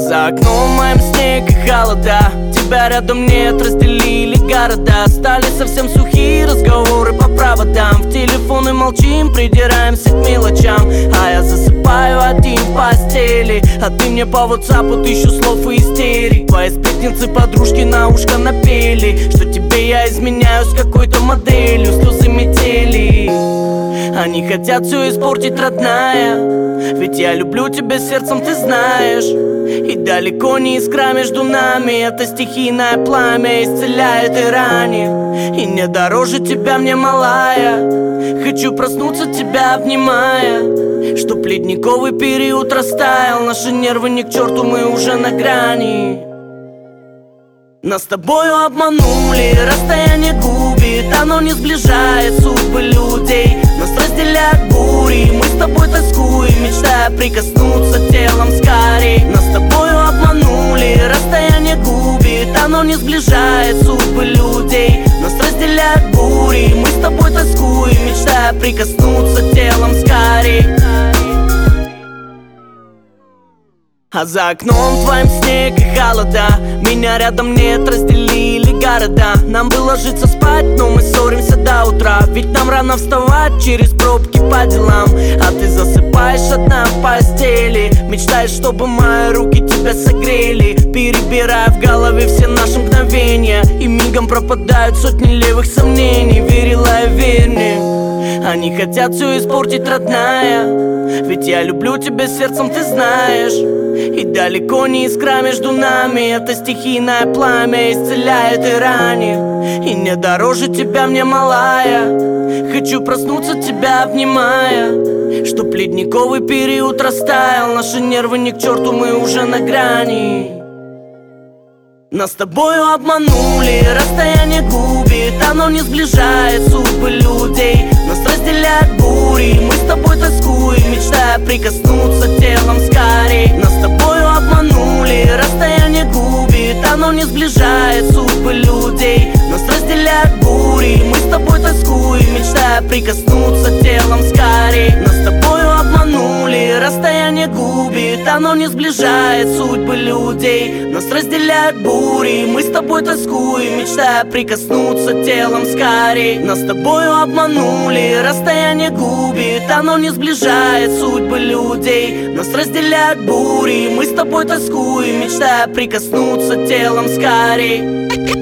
за окном моим снег и холода. Тебя рядом нет, разделили города. Стали совсем сухие разговоры по проводам. В телефоны молчим, придираемся к мелочам. А я засыпаю один в постели, а ты мне по WhatsApp тысячу слов и истерик. Твои сплетницы подружки на ушко напели, что тебе я изменяю с какой-то моделью. Слезы метели, они хотят все испортить, родная. Ведь я люблю тебя сердцем, ты знаешь. И далеко не искра между нами. Это стихийное пламя исцеляет и ранит. И не дороже тебя мне, малая. Хочу проснуться, тебя обнимая. Чтоб ледниковый период растаял. Наши нервы ни к черту, мы уже на грани. Нас с тобою обманули, расстояние губит, оно не сближает судьбы людей. Нас разделяют бури, мы с тобой тоскуем, мечтая прикоснуться телом скорей. Нас с тобою обманули, расстояние губит, оно не сближает судьбы людей. Нас разделяют бури, мы с тобой тоскуем, мечтая прикоснуться телом скорей. А за окном твоим снег и холода. Меня рядом нет, разделили города. Нам бы ложиться спать, но мы ссоримся до утра. Ведь нам рано вставать через пробки по делам. А ты засыпаешь одна в постели, мечтаешь, чтобы мои руки тебя согрели. Перебирая в голове все наши мгновения, и мигом пропадают сотни левых сомнений. Верила и верь мне, они хотят все испортить, родная. Ведь я люблю тебя сердцем, ты знаешь. И далеко не искра между нами. Это стихийное пламя исцеляет и ранит. И не дороже тебя мне, малая. Хочу проснуться, тебя обнимая. Чтоб ледниковый период растаял. Наши нервы ни к черту, мы уже на грани. Нас с тобою обманули, расстояние губит, оно не сближает судьбы людей. Нас разделяют бури, мы с тобой тоскуем, мечтая прикоснуться телом скорей. Нас с тобою обманули, расстояние губит, оно не сближает судьбы людей. Нас разделяют бури, мы с тобой тоскуем, мечтая прикоснуться телом скорей. Нас с тобою обманули, расстояние губит, оно не сближает судьбы людей. Нас разделяют бури, мы с тобой тоскуем, мечтая прикоснуться телом скорей. Нас с тобою обманули, расстояние губит, оно не сближает судьбы людей. Нас разделяют бури, мы с тобой тоскуем, мечтая прикоснуться телом скорей.